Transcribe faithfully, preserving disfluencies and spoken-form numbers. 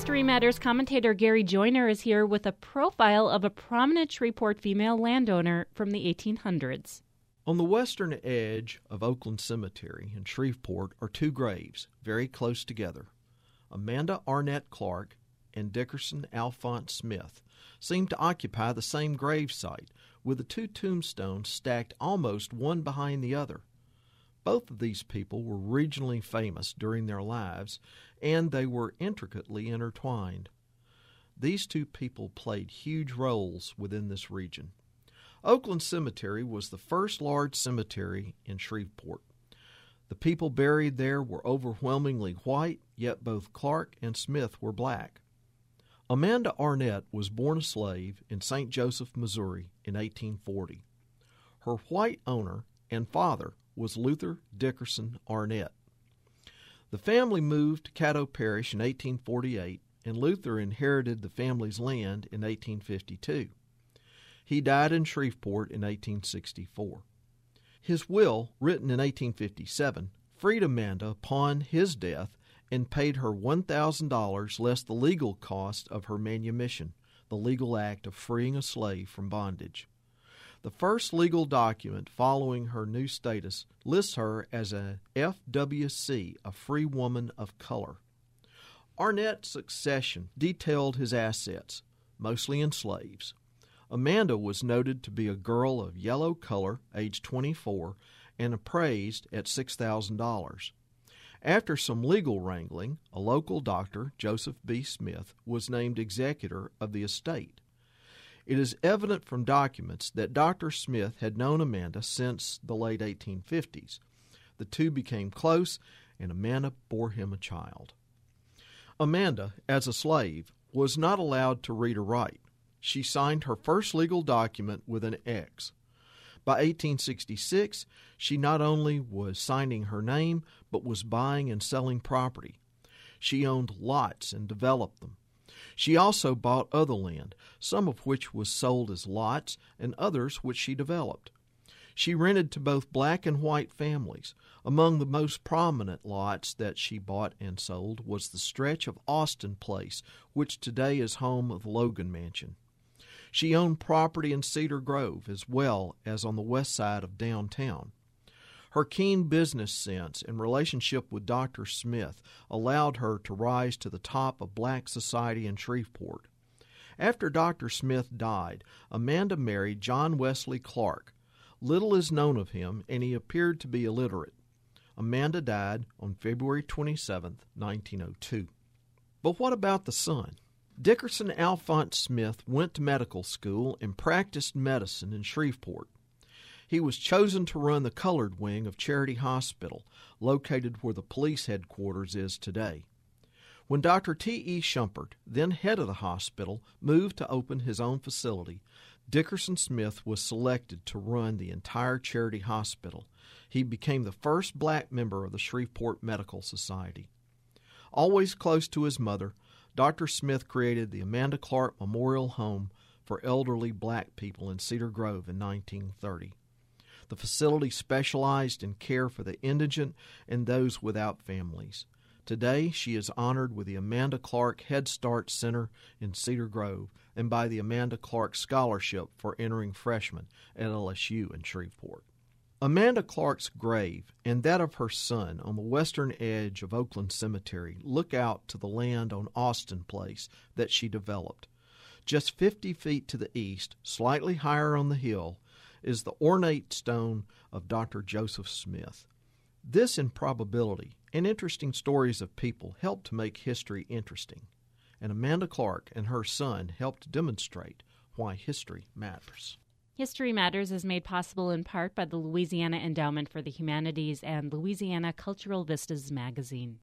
History Matters commentator Gary Joyner is here with a profile of a prominent Shreveport female landowner from the eighteen hundreds. On the western edge of Oakland Cemetery in Shreveport are two graves, very close together. Amanda Arnett Clark and Dickerson Alphonse Smith seem to occupy the same grave site, with the two tombstones stacked almost one behind the other. Both of these people were regionally famous during their lives, and they were intricately intertwined. These two people played huge roles within this region. Oakland Cemetery was the first large cemetery in Shreveport. The people buried there were overwhelmingly white, yet both Clark and Smith were black. Amanda Arnett was born a slave in Saint Joseph, Missouri in eighteen forty. Her white owner and father was Luther Dickerson Arnett. The family moved to Caddo Parish in eighteen forty-eight, and Luther inherited the family's land in eighteen fifty-two. He died in Shreveport in eighteen sixty-four. His will, written in eighteen fifty-seven, freed Amanda upon his death and paid her one thousand dollars less the legal cost of her manumission, the legal act of freeing a slave from bondage. The first legal document following her new status lists her as a F W C, a free woman of color. Arnett's succession detailed his assets, mostly in slaves. Amanda was noted to be a girl of yellow color, age twenty-four, and appraised at six thousand dollars. After some legal wrangling, a local doctor, Joseph B. Smith, was named executor of the estate. It is evident from documents that Doctor Smith had known Amanda since the late eighteen fifties. The two became close, and Amanda bore him a child. Amanda, as a slave, was not allowed to read or write. She signed her first legal document with an X. By eighteen sixty-six, she not only was signing her name, but was buying and selling property. She owned lots and developed them. She also bought other land, some of which was sold as lots and others which she developed. She rented to both black and white families. Among the most prominent lots that she bought and sold was the stretch of Austin Place, which today is home of the Logan Mansion. She owned property in Cedar Grove as well as on the west side of downtown. Her keen business sense and relationship with Doctor Smith allowed her to rise to the top of black society in Shreveport. After Doctor Smith died, Amanda married John Wesley Clark. Little is known of him, and he appeared to be illiterate. Amanda died on February twenty-seventh, nineteen oh two. But what about the son? Dickerson Alphonse Smith went to medical school and practiced medicine in Shreveport. He was chosen to run the colored wing of Charity Hospital, located where the police headquarters is today. When Doctor T E Shumpert, then head of the hospital, moved to open his own facility, Dickerson Smith was selected to run the entire Charity Hospital. He became the first black member of the Shreveport Medical Society. Always close to his mother, Doctor Smith created the Amanda Clark Memorial Home for elderly black people in Cedar Grove in nineteen thirty. The facility specialized in care for the indigent and those without families. Today, she is honored with the Amanda Clark Head Start Center in Cedar Grove and by the Amanda Clark Scholarship for entering freshmen at L S U in Shreveport. Amanda Clark's grave and that of her son on the western edge of Oakland Cemetery look out to the land on Austin Place that she developed. Just fifty feet to the east, slightly higher on the hill, is the ornate stone of Doctor Joseph Smith. This improbability and interesting stories of people helped to make history interesting, and Amanda Clark and her son helped demonstrate why history matters. History Matters is made possible in part by the Louisiana Endowment for the Humanities and Louisiana Cultural Vistas magazine.